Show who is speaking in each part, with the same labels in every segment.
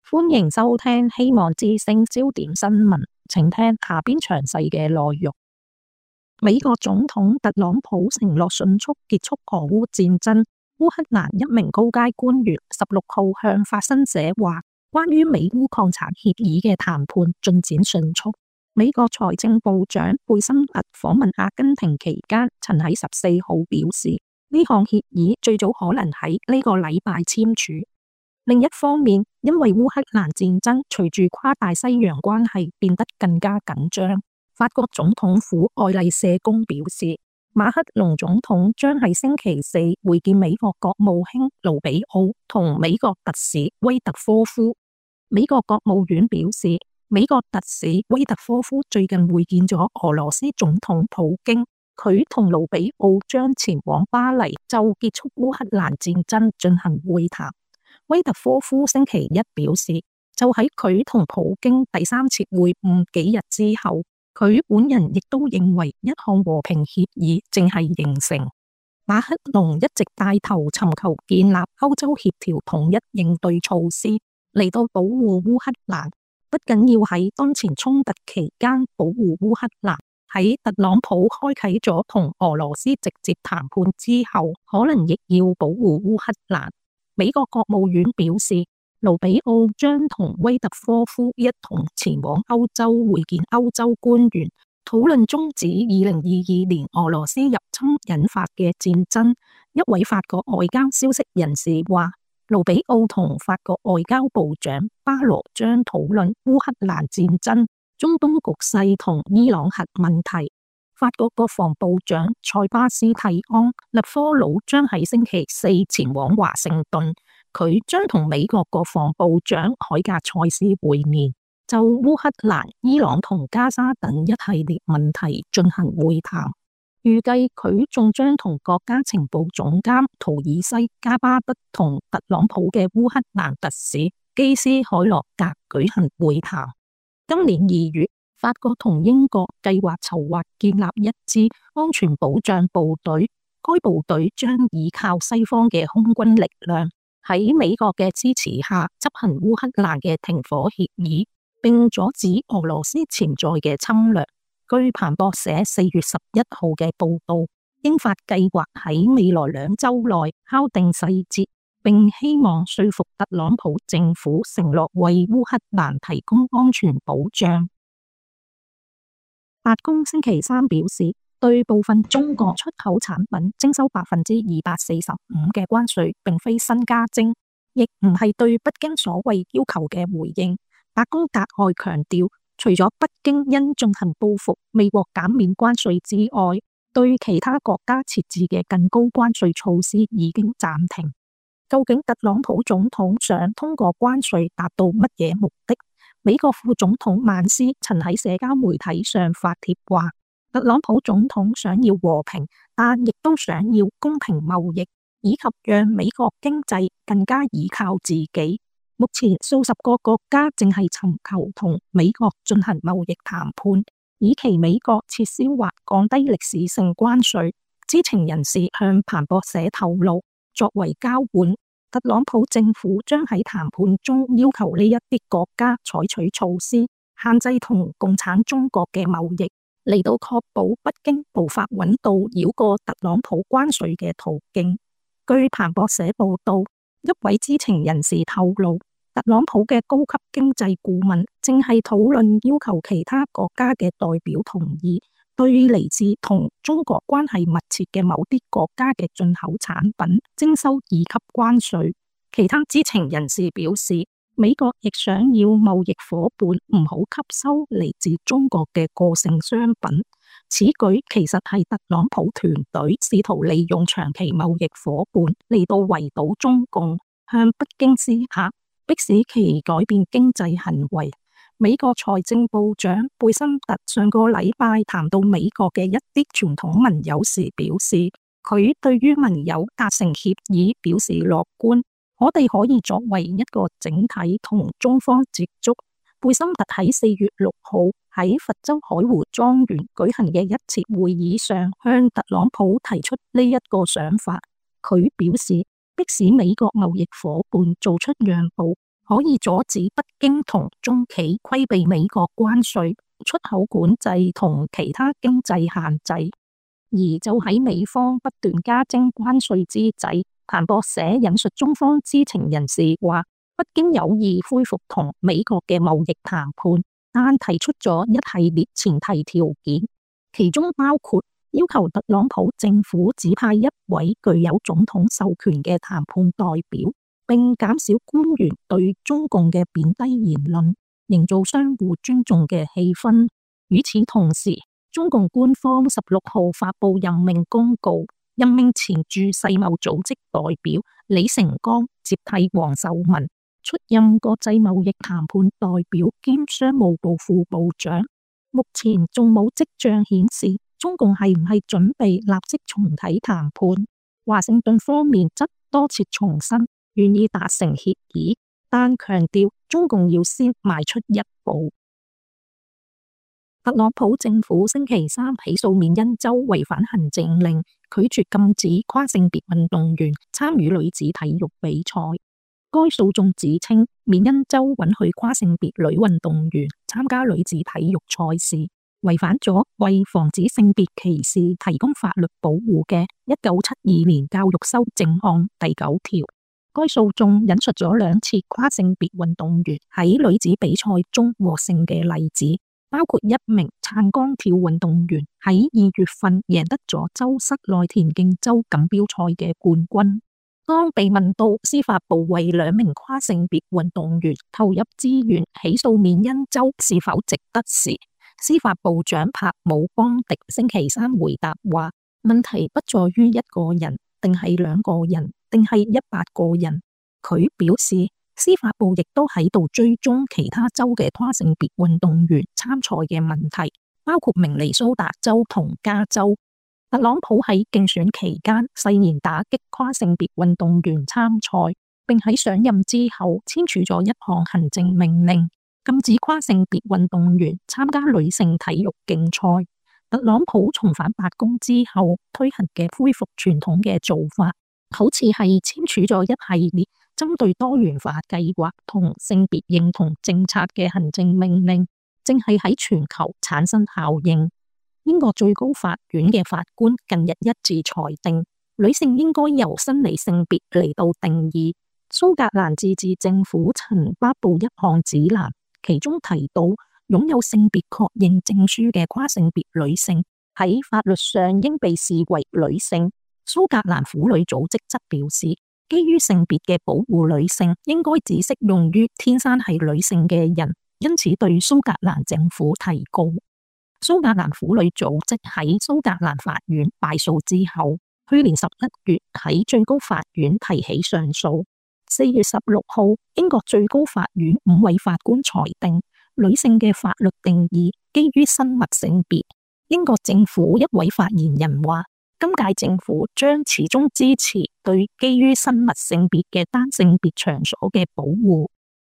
Speaker 1: 歡迎收聽希望之聲焦點新聞，請聽下邊詳細嘅內容。美國總統特朗普承諾迅速結束俄烏戰爭。烏克蘭一名高階官員16號向法新社話，關於美烏礦產協議嘅談判進展迅速。美國財政部長貝森特訪問阿根廷期間，曾喺14號表示，呢項協議最早可能喺呢個禮拜簽署。另一方面，因為烏克蘭戰爭隨住跨大西洋關係變得更加緊張，法國總統府愛麗舍宮表示，馬克龍總統將喺星期四會見美國國務卿盧比奧同美國特使威特科夫。美國國務院表示，美國特使威特科夫最近會見咗俄羅斯總統普京，佢同盧比奧將前往巴黎就結束烏克蘭戰爭進行會談。威特科夫星期一表示，就喺佢同普京第三次會晤幾日之後，佢本人亦都認為一項和平協議正係形成。馬克龍一直帶頭尋求建立歐洲協調統一應對措施，嚟到保護烏克蘭，不僅要喺當前衝突期間保護烏克蘭，喺特朗普開啟咗同俄羅斯直接談判之後，可能亦要保護烏克蘭。美國國務院表示，盧比奧將同威特科夫一同前往歐洲會見歐洲官員，討論終止2022年俄羅斯入侵引發嘅戰爭。一位法國外交消息人士話，盧比奧同法國外交部長巴羅將討論烏克蘭戰爭、中東局勢同伊朗核問題。法國國防部長塞巴斯蒂安·勒科魯將喺星期四前往華盛頓，佢將同美國國防部長海格塞斯會面，就烏克蘭、伊朗同加沙等一系列問題進行會談。預計佢仲將同國家情報總監圖爾西加巴德同特朗普嘅烏克蘭特使基斯海洛格舉行會談。今年2月，法國同英國計劃籌劃建立一支安全保障部隊，該部隊將依靠西方嘅空軍力量，喺美國嘅支持下執行烏克蘭嘅停火協議，並阻止俄羅斯潛在嘅侵略。據彭博社4月11號嘅報道，英法計劃喺未來2週內敲定細節，並希望說服特朗普政府承諾為烏克蘭提供安全保障。白宮星期三表示，對部分中國出口產品徵收245%嘅關稅，並非新加徵，亦唔係對北京所謂要求嘅回應。白宮格外強調，除咗北京因進行報復未獲減免關稅之外，對其他國家設置嘅更高關稅措施已經暫停。究竟特朗普總統想通過關稅達到乜嘢目的？美國副總統曼斯曾喺社交媒體上發帖話，特朗普總統想要和平，但亦都想要公平貿易，以及讓美國經濟更加依靠自己。目前數十個國家正係尋求同美國進行貿易談判，以期美國撤銷或降低歷史性關稅。知情人士向彭博社透露，作為交換，特朗普政府將喺談判中要求呢一啲國家採取措施，限制同共產中國嘅貿易，嚟到確保北京無法揾到繞過特朗普關稅嘅途徑。據彭博社報道，一位知情人士透露，特朗普嘅高級經濟顧問正係討論要求其他國家嘅代表同意，對嚟自同中國關係密切嘅某啲國家嘅進口產品徵收2級關稅。其他知情人士表示，美國亦想要貿易夥伴唔好吸收嚟自中國嘅過剩商品。此舉其實係特朗普團隊試圖利用長期貿易夥伴嚟到圍堵中共，向北京施壓，迫使其改變經濟行為。美國財政部長貝森特上個禮拜談到美國嘅一啲傳統盟友時表示，佢對於盟友達成協議表示樂觀，我哋可以作為一個整體同中方接觸。貝森特喺4月6號喺佛州海湖莊園舉行嘅一次會議上，向特朗普提出呢一個想法。佢表示，迫使美國貿易夥伴做出讓步， 可以阻止北京同中企規避美國關稅、出口管制同其他經濟限制。而就喺美方不斷加徵關稅之際，彭博社引述中方知情人士話，北京有意恢復同美國嘅貿易談判，但提出咗一系列前提條件，其中包括要求特朗普政府指派一位具有總統授權嘅談判代表，並減少官員對中共嘅貶低言論，營造相互尊重嘅氣氛。與此同時，中共官方16號發布任命公告，任命前駐世貿組織代表李成鋼接替王受文，出任國際貿易談判代表兼商務部副部長。目前仲冇跡象顯示中共係唔係準備立即重啟談判。華盛頓方面則多次重申願意達成協議，但強調中共要先邁出一步。特朗普政府星期三起訴緬因州違反行政令，拒絕禁止跨性別運動員參與女子體育比賽。該訴訟指稱，緬因州允許跨性別女運動員參加女子體育賽事，違反咗為防止性別歧視提供法律保護嘅1972年教育修正案第9條。該訴訟引述咗2次跨性別運動員喺女子比賽中獲勝嘅例子，包括一名撐桿跳運動員喺2月份贏得咗州室內田徑州錦標賽嘅冠軍。當被問到司法部為2名跨性別運動員投入資源起訴緬因州是否值得時，司法部長帕姆邦迪星期三回答話：問題不在於一個人，定係2個人，定係100個人。佢表示，司法部亦都喺度追蹤其他州嘅跨性別運動員參賽嘅問題，包括明尼蘇達州同加州。特朗普喺競選期間誓言打擊跨性別運動員參賽，並喺上任之後簽署咗一項行政命令，禁止跨性別運動員參加女性體育競賽。特朗普重返白宮之後推行嘅恢復傳統嘅做法，好似係簽署咗一系列針對多元化計劃同性別認同政策嘅行政命令，正係喺全球產生效應。英國最高法院嘅法官近日一致裁定，女性應該由生理性別嚟到定義。蘇格蘭自治政府曾發布一項指南，其中提到擁有性別確認證書嘅跨性別女性喺法律上應被視為女性。蘇格蘭婦女組織則表示，基於性別嘅保護女性應該只適用於天生係女性嘅人，因此對蘇格蘭政府提告。蘇格蘭婦女組織喺蘇格蘭法院敗訴之後，去年11月喺最高法院提起上訴。4月16號，英國最高法院5位法官裁定，女性嘅法律定義基於生物性別。英國政府一位發言人話，今屆政府將始終支持對基於生物性別嘅單性別場所嘅保護。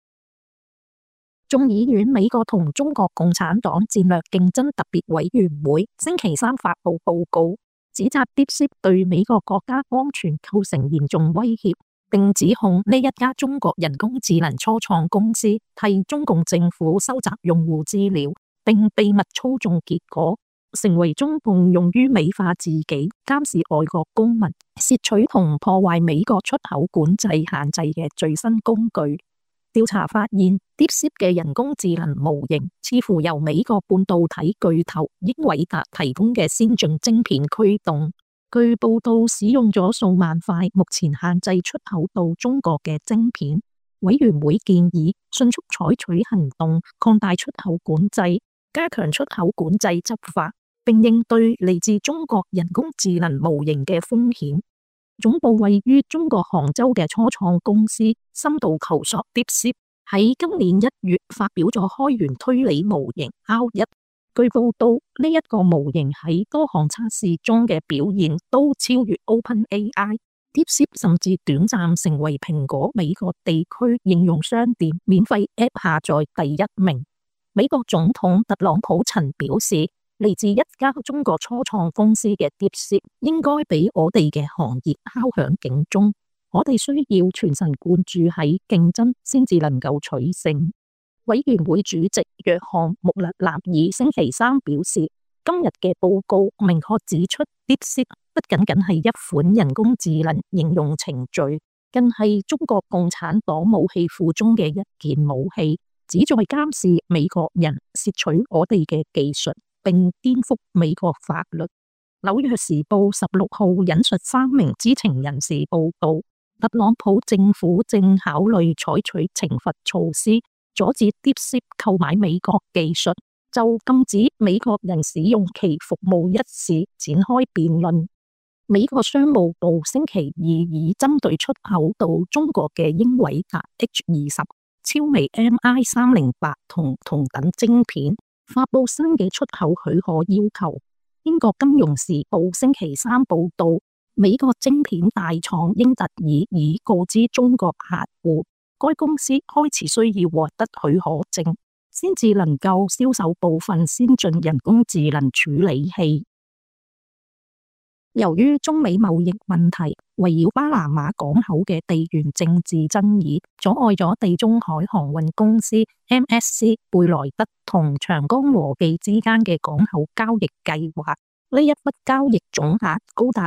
Speaker 1: 眾議院美國同中國共產黨戰略競爭特別委員會星期三發布報告，指責 DeepSeek 對美國國家安全構成嚴重威脅，並指控呢一家中國人工智能初創公司替中共政府收集用戶資料，並秘密操縱結果，成為中共用於美化自己、監視外國公民、竊取同破壞美國出口管制限制嘅最新工具。調查發現，DeepSeek 嘅人工智能模型似乎由美國半導體巨頭英偉達提供嘅先進晶片驅動。據報道，使用咗數萬塊目前限制出口到中國嘅晶片。委員會建議迅速採取行動，擴大出口管制，加強出口管制執法，並應對嚟自中國人工智能模型嘅風險。總部位於中國杭州嘅初創公司深度求索 DeepSeek 喺今年1月發表咗開源推理模型 R1。據報道，呢一個模型喺多項測試中嘅表現都超越 OpenAI。DeepSeek 甚至短暫成為蘋果美國地區應用商店免費 App 下載第1名。美國總統特朗普曾表示，嚟自一家中國初創公司嘅 DeepSeek 應該俾我哋嘅行業敲響警鐘。 我哋需要全神貫注喺競爭，先至能夠取勝。委員會主席約翰穆勒納爾星期三表示，今日嘅報告明確指出，DeepSeek不僅僅係一款人工智能應用程序，更係中國共產黨武器庫中嘅一件武器，旨在監視美國人，竊取我哋嘅技術，並顛覆美國法律。紐約時報16號引述3名知情人士報道，特朗普政府正考慮採取懲罰措施，阻止 DeepSeek 購買美國技術，就禁止美國人使用其服務一事展開辯論。美國商務部星期二已針對出口到中國嘅英偉達 H20、超微 MI308同等晶片，發佈新嘅出口許可要求。英國金融時報星期三報道，美國晶片大廠英特爾已告知中國客戶，該公司開始需要獲得許可證，先至能夠銷售部分先進人工智能處理器。由於中美貿易問題，圍繞巴拿馬港口嘅地緣政治爭議，阻礙咗地中海航運公司 MSC 貝萊德同長江和記之間嘅港口交易計劃。呢一筆交易總額高達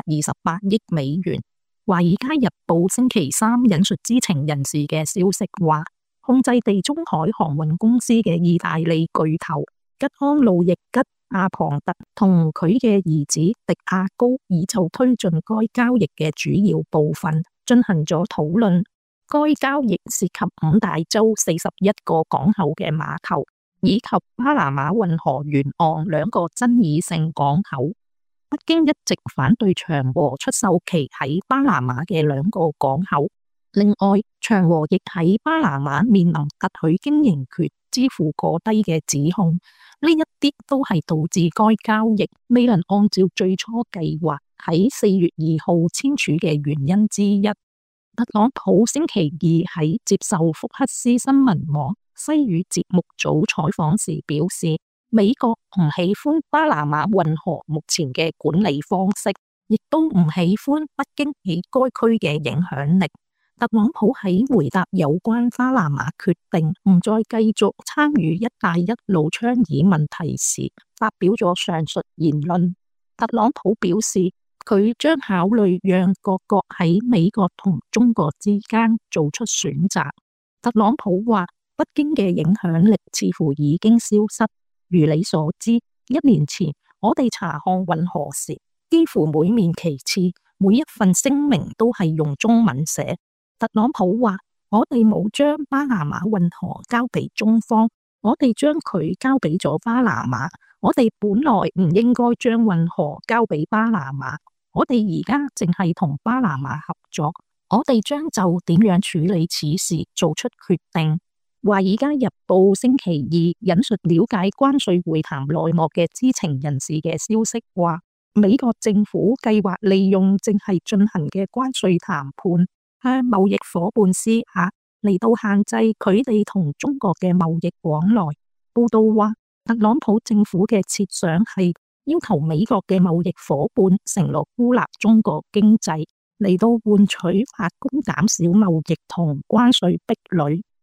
Speaker 1: 228億美元。華爾街日報星期三引述知情人士嘅消息話，控制地中海航運公司嘅意大利巨頭吉安路易吉阿龐特同佢嘅兒子迪亞高已就推進該交易嘅主要部分進行咗討論。該交易涉及5大洲41個港口嘅碼頭，以及巴拿馬運河沿岸2個爭議性港口。北京一直反對長和出售其喺巴拿馬嘅2個港口。另外，長和亦喺巴拿馬面臨特許經營權支付過低嘅指控。呢一啲都係導致該交易未能按照最初計劃喺4月2號簽署嘅原因之一。特朗普星期二喺接受福克斯新聞網西語節目組採訪時表示，美國唔喜歡巴拿馬運河目前嘅管理方式，亦都唔喜歡北京喺該區嘅影響力。特朗普喺回答有關巴拿馬決定唔再繼續參與一帶一路倡議問題時，發表咗上述言論。特朗普表示，佢將考慮讓各國喺美國同中國之間做出選擇。特朗普話，北京嘅影響力似乎已經消失。如你所知，1年前我哋查看運河時，幾乎每面旗幟、每一份聲明都係用中文寫。特朗普話，我哋冇將巴拿馬運河交俾中方，我哋將佢交俾咗巴拿馬。我哋本來唔應該將運河交俾巴拿馬，我哋而家淨係同巴拿馬合作，我哋將就點樣處理此事做出決定。華爾街日報星期二引述了解關稅會談內幕嘅知情人士嘅消息話，美國政府計劃利用正係進行嘅關稅談判，向貿易夥伴施壓，嚟到限制佢哋同中國嘅貿易往來。報道話，特朗普政府嘅設想係要求美國嘅貿易夥伴承諾孤立中國經濟，嚟到換取白宮減少貿易同關稅壁壘。